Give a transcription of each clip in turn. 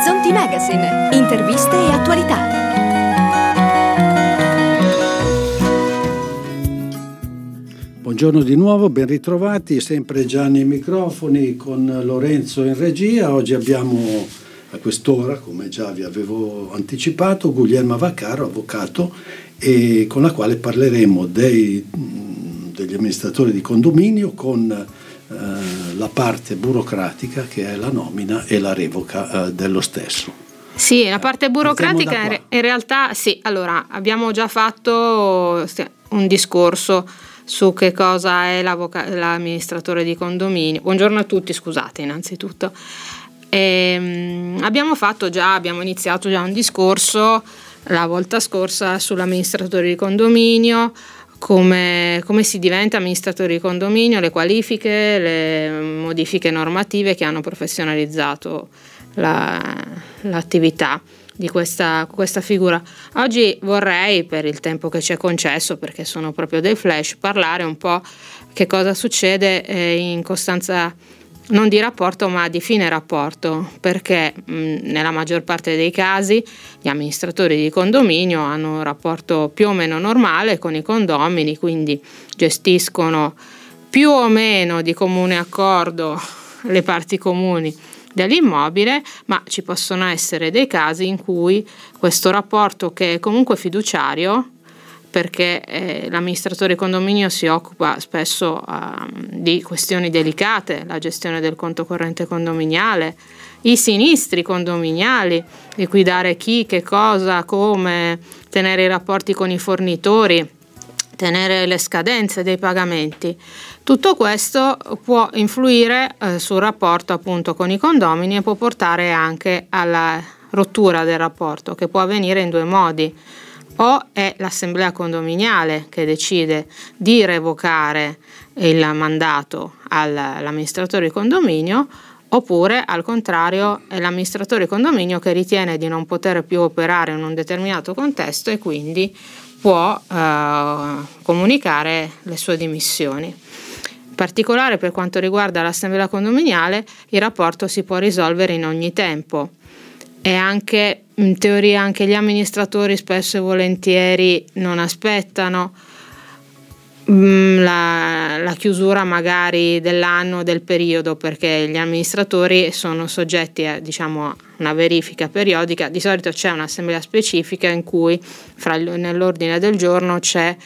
Orizzonti Magazine, interviste e attualità. Buongiorno di nuovo, ben ritrovati, sempre Gianni ai microfoni con Lorenzo in regia. Oggi abbiamo a quest'ora, come già vi avevo anticipato, Guglielma Vaccaro, avvocato, e con la quale parleremo degli amministratori di condominio con la parte burocratica, che è la nomina e la revoca dello stesso. Sì, la parte burocratica in realtà sì. Allora, abbiamo già fatto un discorso su che cosa è l'amministratore di condominio. Buongiorno a tutti, scusate innanzitutto. Abbiamo iniziato già un discorso la volta scorsa sull'amministratore di condominio, come si diventa amministratore di condominio, le qualifiche, le modifiche normative che hanno professionalizzato l'attività di questa figura. Oggi vorrei, per il tempo che ci è concesso, perché sono proprio dei flash, parlare un po' che cosa succede in costanza non di rapporto ma di fine rapporto, perché nella maggior parte dei casi gli amministratori di condominio hanno un rapporto più o meno normale con i condomini, quindi gestiscono più o meno di comune accordo le parti comuni dell'immobile, ma ci possono essere dei casi in cui questo rapporto, che è comunque fiduciario, perché l'amministratore di condominio si occupa spesso di questioni delicate, la gestione del conto corrente condominiale, i sinistri condominiali, liquidare chi, che cosa, come, tenere i rapporti con i fornitori, tenere le scadenze dei pagamenti. Tutto questo può influire sul rapporto appunto con i condomini e può portare anche alla rottura del rapporto, che può avvenire in due modi. O è l'assemblea condominiale che decide di revocare il mandato all'amministratore di condominio, oppure al contrario è l'amministratore di condominio che ritiene di non poter più operare in un determinato contesto e quindi può comunicare le sue dimissioni. In particolare, per quanto riguarda l'assemblea condominiale, il rapporto si può risolvere in ogni tempo. E anche in teoria anche gli amministratori spesso e volentieri non aspettano la chiusura magari dell'anno, del periodo, perché gli amministratori sono soggetti a una verifica periodica. Di solito c'è un'assemblea specifica in cui nell'ordine del giorno c'è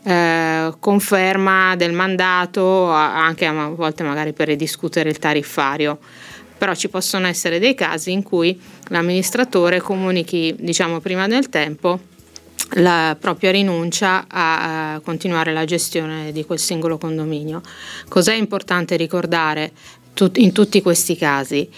conferma del mandato, anche a volte magari per ridiscutere il tariffario. Però ci possono essere dei casi in cui l'amministratore comunichi, prima del tempo, la propria rinuncia a continuare la gestione di quel singolo condominio. Cos'è importante ricordare in tutti questi casi?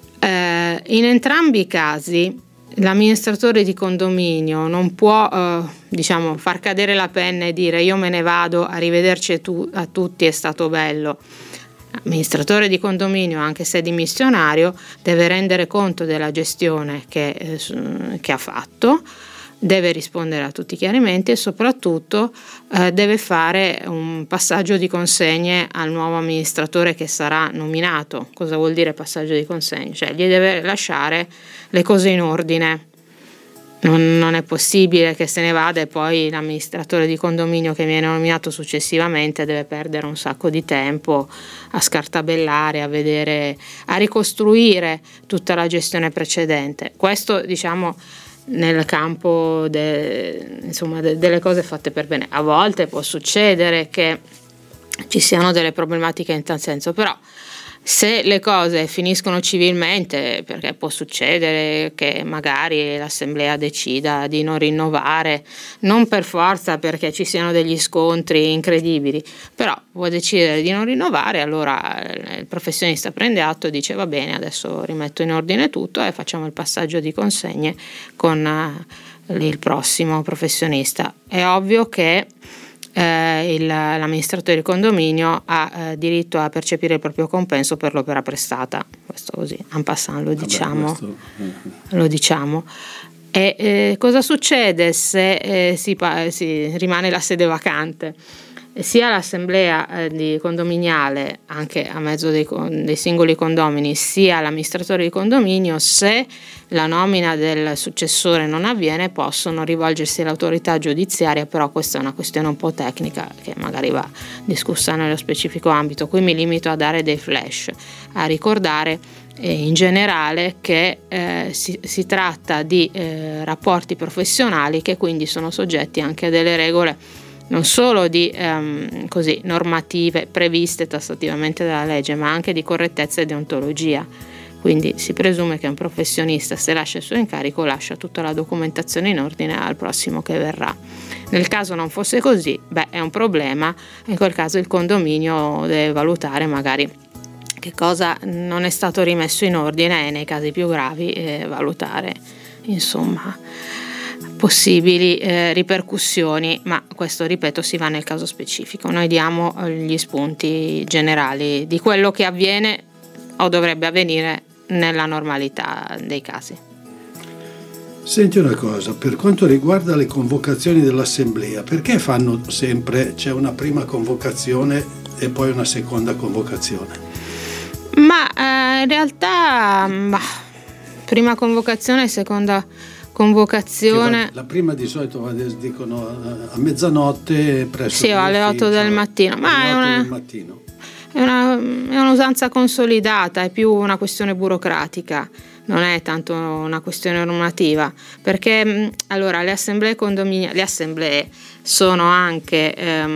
In entrambi i casi l'amministratore di condominio non può far cadere la penna e dire io me ne vado, arrivederci a tutti, è stato bello. L'amministratore di condominio, anche se dimissionario, deve rendere conto della gestione che ha fatto, deve rispondere a tutti i chiarimenti e soprattutto deve fare un passaggio di consegne al nuovo amministratore che sarà nominato. Cosa vuol dire passaggio di consegne? Cioè gli deve lasciare le cose in ordine. Non è possibile che se ne vada e poi l'amministratore di condominio che viene nominato successivamente deve perdere un sacco di tempo a scartabellare, a ricostruire tutta la gestione precedente. Questo nel campo delle cose fatte per bene. A volte può succedere che ci siano delle problematiche in tal senso, però se le cose finiscono civilmente, perché può succedere che magari l'assemblea decida di non rinnovare, non per forza perché ci siano degli scontri incredibili, però può decidere di non rinnovare, allora il professionista prende atto e dice va bene, adesso rimetto in ordine tutto e facciamo il passaggio di consegne con il prossimo professionista. È ovvio che l'amministratore di condominio ha diritto a percepire il proprio compenso per l'opera prestata, questo così en passant lo diciamo. E cosa succede se si rimane la sede vacante? sia l'assemblea di condominiale, anche a mezzo dei singoli condomini, sia l'amministratore di condominio, se la nomina del successore non avviene, possono rivolgersi all'autorità giudiziaria, però questa è una questione un po' tecnica che magari va discussa nello specifico ambito. Qui mi limito a dare dei flash, a ricordare in generale che si tratta di rapporti professionali che quindi sono soggetti anche a delle regole non solo di normative previste tassativamente dalla legge, ma anche di correttezza e deontologia. Quindi si presume che un professionista, se lascia il suo incarico, lascia tutta la documentazione in ordine al prossimo che verrà. Nel caso non fosse così, è un problema. In quel caso il condominio deve valutare magari che cosa non è stato rimesso in ordine e nei casi più gravi valutare insomma possibili ripercussioni, ma questo, ripeto, si va nel caso specifico. Noi diamo gli spunti generali di quello che avviene o dovrebbe avvenire nella normalità dei casi. Senti una cosa, per quanto riguarda le convocazioni dell'assemblea, perché fanno sempre, c'è una prima convocazione e poi una seconda convocazione? Ma in realtà prima convocazione e seconda convocazione. La prima di solito dicono a mezzanotte presso alle 8 del mattino, ma è un'usanza consolidata, è più una questione burocratica, non è tanto una questione normativa, perché allora le assemblee condominiali, le assemblee sono anche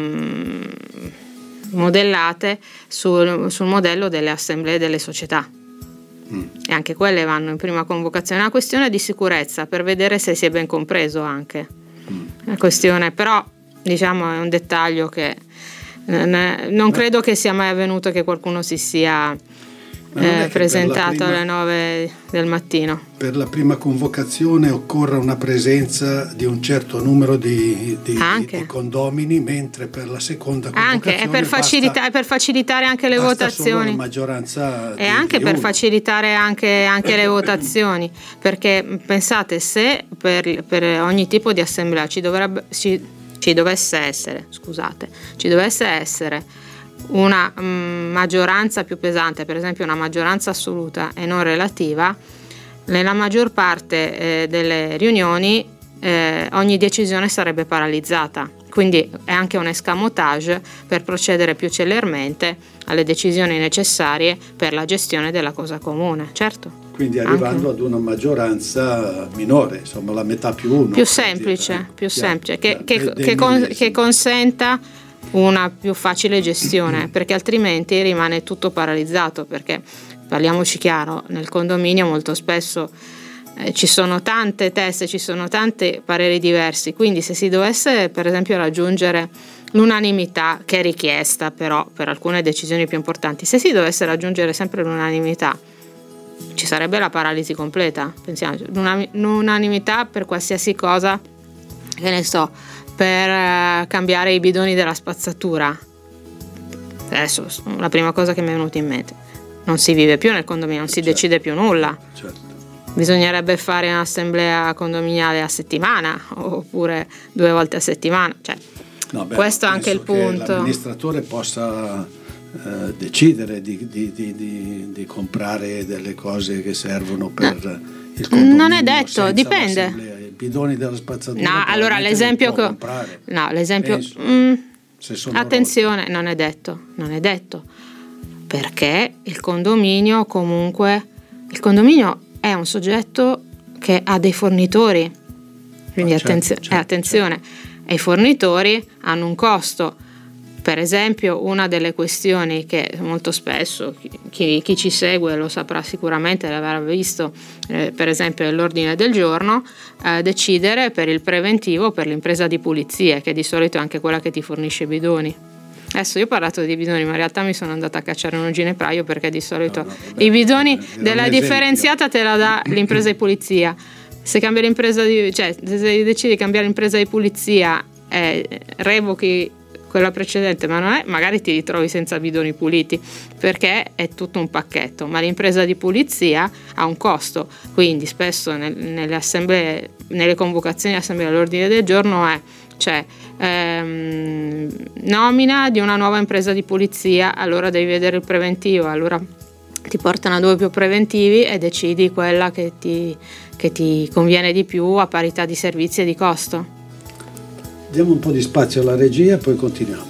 modellate sul modello delle assemblee delle società. E anche quelle vanno in prima convocazione. È una questione di sicurezza, per vedere se si è ben compreso anche. Una questione, però diciamo è un dettaglio che non credo che sia mai avvenuto che qualcuno si sia presentato alle 9 del mattino. Per la prima convocazione occorre una presenza di un certo numero di condomini, mentre per la seconda convocazione anche per facilitare anche le votazioni, solo maggioranza e anche per facilitare anche le votazioni, perché pensate, se per ogni tipo di assemblea ci dovesse essere una maggioranza più pesante, per esempio una maggioranza assoluta e non relativa, nella maggior parte delle riunioni ogni decisione sarebbe paralizzata. Quindi è anche un escamotage per procedere più celermente alle decisioni necessarie per la gestione della cosa comune, certo. Quindi arrivando ad una maggioranza minore, insomma la metà più uno. Più semplice, che consenta una più facile gestione, perché altrimenti rimane tutto paralizzato, perché parliamoci chiaro, nel condominio molto spesso ci sono tante teste, ci sono tanti pareri diversi, quindi se si dovesse per esempio raggiungere l'unanimità, che è richiesta però per alcune decisioni più importanti, se si dovesse raggiungere sempre l'unanimità ci sarebbe la paralisi completa. Pensiamo, l'unanimità per qualsiasi cosa, che ne so, per cambiare i bidoni della spazzatura. Adesso la prima cosa che mi è venuta in mente, non si vive più nel condominio, non si decide più nulla. Bisognerebbe fare un'assemblea condominiale a settimana oppure 2 volte a settimana, questo è anche il punto. Che l'amministratore possa decidere di comprare delle cose che servono per il condominio. Non è detto, dipende. Bidoni della spazzatura. No, allora l'esempio attenzione, non è detto, perché il condominio è un soggetto che ha dei fornitori, quindi attenzione, e i fornitori hanno un costo. Per esempio, una delle questioni che molto spesso chi ci segue lo saprà sicuramente, l'avrà visto, per esempio nell'ordine del giorno, decidere per il preventivo per l'impresa di pulizie, che di solito è anche quella che ti fornisce i bidoni. Adesso io ho parlato di bidoni, ma in realtà mi sono andata a cacciare un ginepraio, perché di solito i bidoni della differenziata te la dà l'impresa di pulizia. Se cambia se decidi di cambiare l'impresa di pulizia, revochi quella precedente, ma non è, magari ti ritrovi senza bidoni puliti, perché è tutto un pacchetto, ma l'impresa di pulizia ha un costo, quindi spesso nelle assemblee, nelle convocazioni di assemblea all'ordine del giorno c'è nomina di una nuova impresa di pulizia, allora devi vedere il preventivo, allora ti portano a 2 più preventivi e decidi quella che ti conviene di più a parità di servizi e di costo. Diamo un po' di spazio alla regia, poi continuiamo.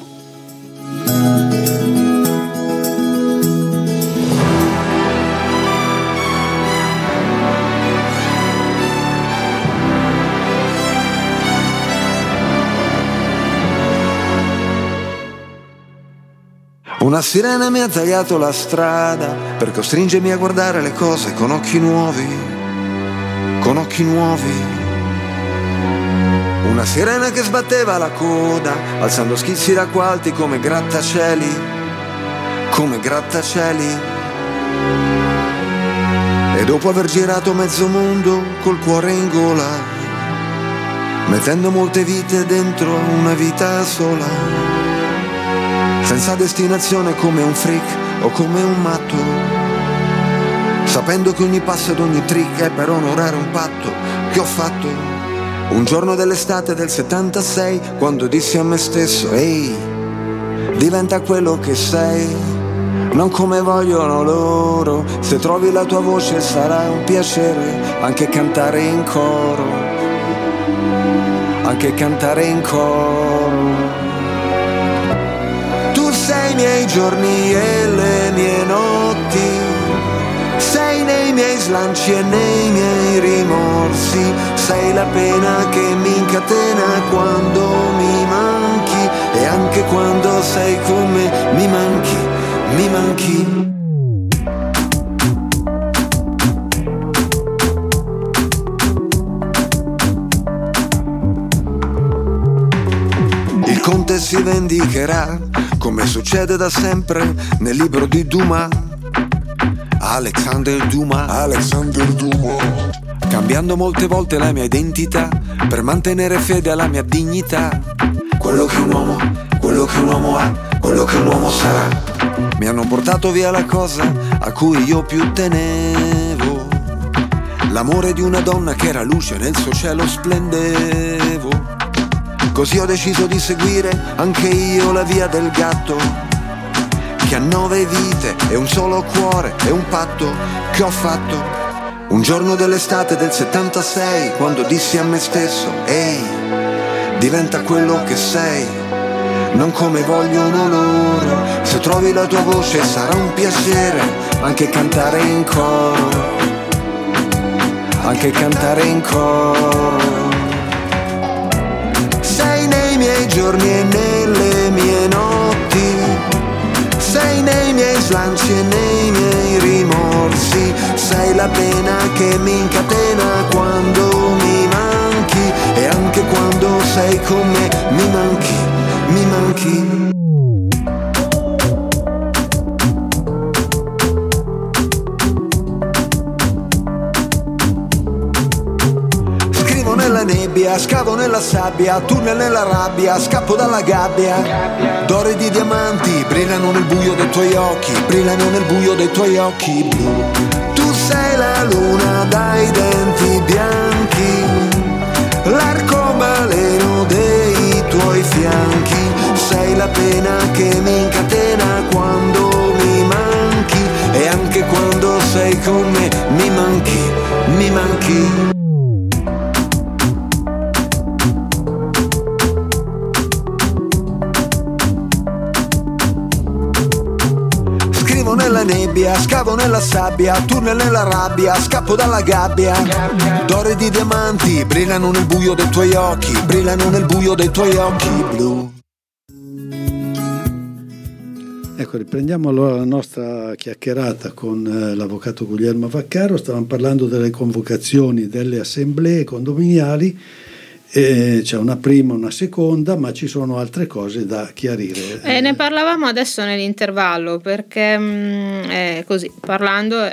Una sirena mi ha tagliato la strada per costringermi a guardare le cose con occhi nuovi, con occhi nuovi. Una sirena che sbatteva la coda, alzando schizzi d'acqua alti come grattacieli, come grattacieli. E dopo aver girato mezzo mondo col cuore in gola, mettendo molte vite dentro una vita sola, senza destinazione come un freak o come un matto, sapendo che ogni passo ed ogni trick è per onorare un patto che ho fatto un giorno dell'estate del 76, quando dissi a me stesso: ehi, diventa quello che sei, non come vogliono loro. Se trovi la tua voce sarà un piacere anche cantare in coro, anche cantare in coro. Sei i miei giorni e le mie notti, sei nei miei slanci e nei miei rimorsi, sei la pena che mi incatena quando mi manchi, e anche quando sei con me mi manchi, mi manchi. Il conte si vendicherà, come succede da sempre nel libro di Dumas, Alexander Dumas, cambiando molte volte la mia identità per mantenere fede alla mia dignità. Quello che un uomo ha, quello che un uomo sarà. Mi hanno portato via la cosa a cui io più tenevo, l'amore di una donna che era luce nel suo cielo splendevo. Così ho deciso di seguire anche io la via del gatto, che ha 9 vite e un solo cuore e un patto che ho fatto un giorno dell'estate del 76, quando dissi a me stesso: ehi, diventa quello che sei, non come vogliono loro. Se trovi la tua voce sarà un piacere anche cantare in coro, anche cantare in coro. Sei nei miei giorni e nelle mie notti, sei nei miei slanci e nei miei rimorsi, sei la pena che mi incatena quando mi manchi, e anche quando sei con me mi manchi, mi manchi. Nebbia, scavo nella sabbia, tunnel nella rabbia, scappo dalla gabbia. D'oro e di diamanti brillano nel buio dei tuoi occhi, brillano nel buio dei tuoi occhi blu. Tu sei la luna dai denti bianchi, l'arcobaleno dei tuoi fianchi, sei la pena che mi incatena quando mi manchi, e anche quando sei con me mi manchi, mi manchi. Nella nebbia, scavo nella sabbia, tunnel nella rabbia, scappo dalla gabbia. D'oro e di diamanti brillano nel buio dei tuoi occhi, brillano nel buio dei tuoi occhi blu. Ecco, riprendiamo allora la nostra chiacchierata con l'avvocato Guglielmo Vaccaro. Stavamo parlando delle convocazioni delle assemblee condominiali. C'è una prima, una seconda, ma ci sono altre cose da chiarire. Ne parlavamo adesso nell'intervallo, perché così parlando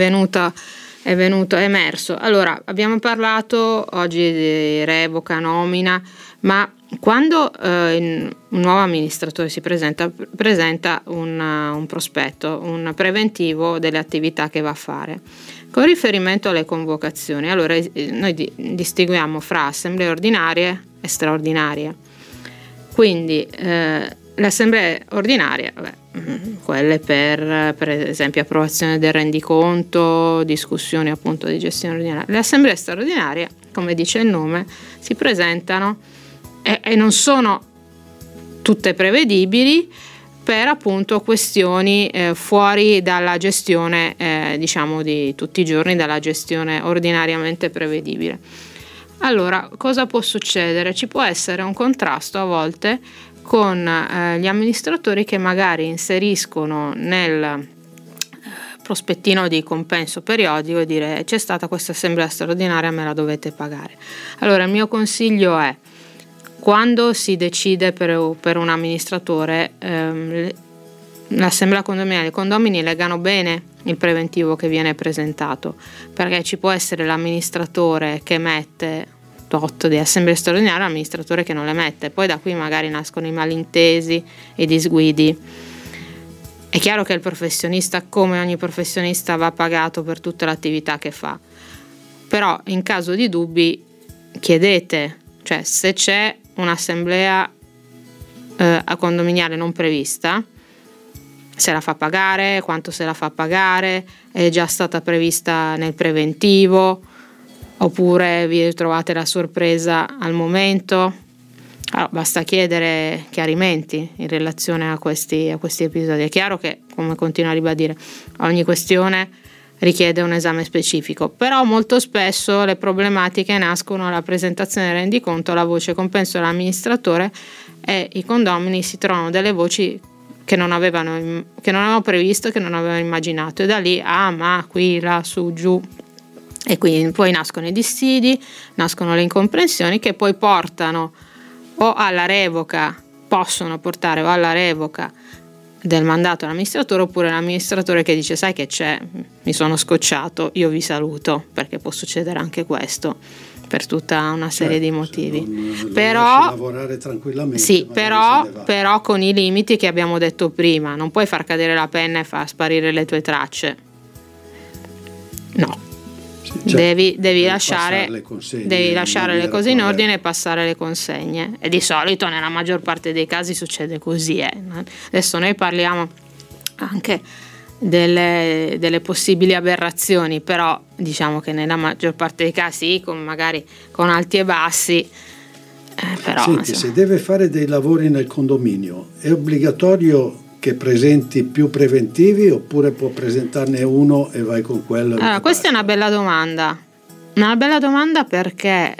è emerso. Allora, abbiamo parlato oggi di revoca, nomina, ma quando un nuovo amministratore si presenta un prospetto, un preventivo delle attività che va a fare. Con riferimento alle convocazioni, allora noi distinguiamo fra assemblee ordinarie e straordinarie. Quindi le assemblee ordinarie, quelle per esempio approvazione del rendiconto, discussioni appunto di gestione ordinaria. Le assemblee straordinarie, come dice il nome, si presentano e non sono tutte prevedibili per appunto questioni fuori dalla gestione diciamo di tutti i giorni, dalla gestione ordinariamente prevedibile. Allora, cosa può succedere? Ci può essere un contrasto a volte con gli amministratori che magari inseriscono nel prospettino di compenso periodico e dire c'è stata questa assemblea straordinaria, me la dovete pagare. Allora il mio consiglio è, quando si decide per un amministratore, l'assemblea condominiale, i condomini leggano bene il preventivo che viene presentato, perché ci può essere l'amministratore che mette tot di assemblee straordinarie, l'amministratore che non le mette, poi da qui magari nascono i malintesi, i disguidi. È chiaro che il professionista, come ogni professionista, va pagato per tutta l'attività che fa, però in caso di dubbi chiedete, cioè se c'è un'assemblea condominiale non prevista, se la fa pagare, quanto se la fa pagare, è già stata prevista nel preventivo, oppure vi trovate la sorpresa al momento. Allora, basta chiedere chiarimenti in relazione a questi episodi. È chiaro che, come continuo a ribadire, ogni questione richiede un esame specifico, però molto spesso le problematiche nascono alla presentazione del rendiconto, la voce compenso dell'amministratore, e i condomini si trovano delle voci che non avevano previsto, che non avevano immaginato, e da lì ma qui, là, su, giù, e quindi poi nascono i dissidi, nascono le incomprensioni che poi portano o alla revoca, possono portare o alla revoca del mandato all'amministratore, oppure l'amministratore che dice sai che c'è, mi sono scocciato, io vi saluto, perché può succedere anche questo per tutta una serie di motivi. Però lavorare tranquillamente. Sì, però con i limiti che abbiamo detto prima, non puoi far cadere la penna e far sparire le tue tracce. No. Certo, devi lasciare le cose in ordine e passare le consegne, e di solito nella maggior parte dei casi succede così. Adesso noi parliamo anche delle possibili aberrazioni, però diciamo che nella maggior parte dei casi, magari con alti e bassi, però senti, se deve fare dei lavori nel condominio è obbligatorio che presenti più preventivi, oppure può presentarne uno e vai con quello? Allora, questa è una bella domanda. Una bella domanda, perché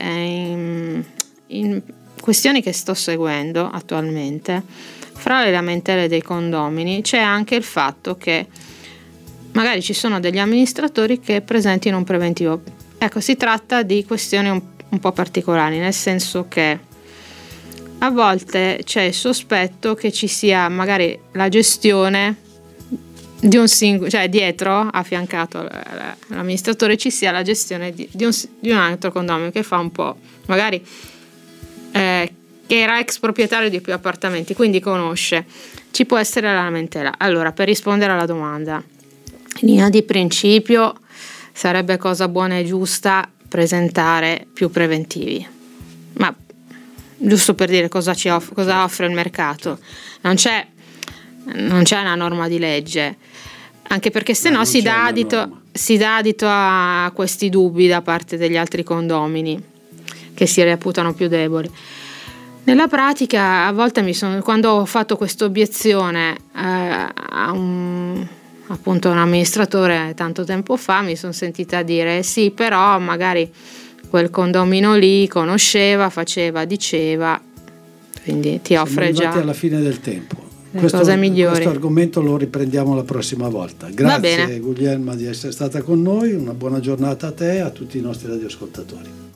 in questioni che sto seguendo attualmente, fra le lamentele dei condomini c'è anche il fatto che magari ci sono degli amministratori che presentino un preventivo. Ecco, si tratta di questioni un po' particolari, nel senso che a volte c'è il sospetto che ci sia magari la gestione di un singolo, cioè dietro, affiancato all'amministratore, ci sia la gestione di un altro condominio che fa un po', magari che era ex proprietario di più appartamenti, quindi conosce. Ci può essere la lamentela. Allora, per rispondere alla domanda, in linea di principio sarebbe cosa buona e giusta presentare più preventivi, ma giusto per dire cosa offre il mercato. Non c'è una norma di legge, anche perché sennò si dà adito a questi dubbi da parte degli altri condomini che si reputano più deboli. Nella pratica, a volte quando ho fatto questa obiezione a un amministratore tanto tempo fa, mi sono sentita dire sì, però magari quel condomino lì conosceva, faceva, diceva, quindi ti offre già alla fine del tempo cose migliori. Questo argomento lo riprendiamo la prossima volta. Grazie Guglielma di essere stata con noi, una buona giornata a te e a tutti i nostri radioascoltatori.